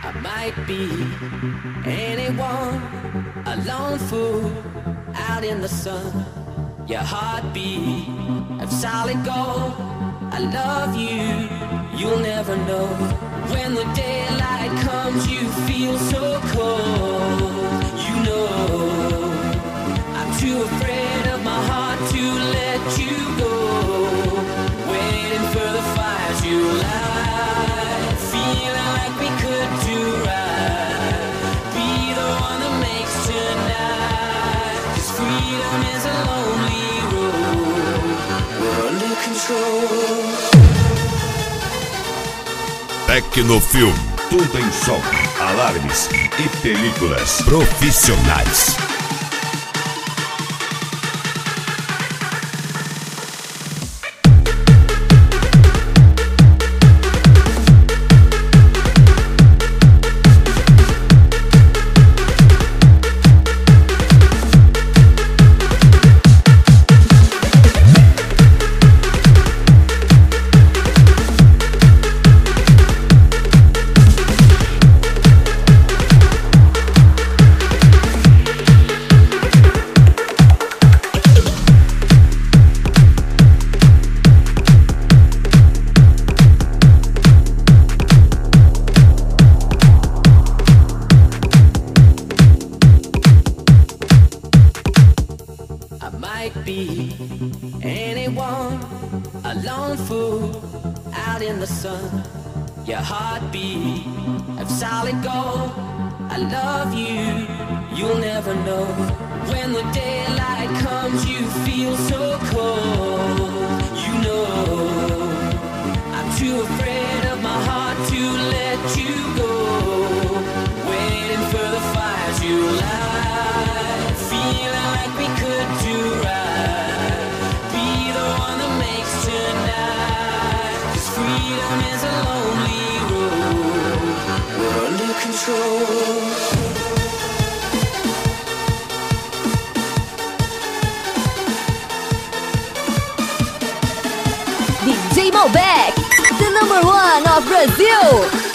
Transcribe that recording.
I might be anyone, a lone fool out in the sun. Your heartbeat of solid gold. I love you, you'll never know. When the daylight comes, you feel so cold. You know, I'm too afraid of my heart to let you go. Waiting for the fire to light, feeling like we could do right. Be the one that makes tonight. 'Cause freedom is a lonely road. We're under control. Tecnofilm, tudo em som, alarmes e películas profissionais. Be anyone, a lone fool out in the sun. Your heartbeat of solid gold. I love you, you'll never know. When the daylight comes, you feel so cold. You know, I'm too afraid of my heart to let you go. Waiting for the fire to light, feeling like we could do right. Freedom is a lonely road. We're under control. DJ Malbec, the #1 of Brazil.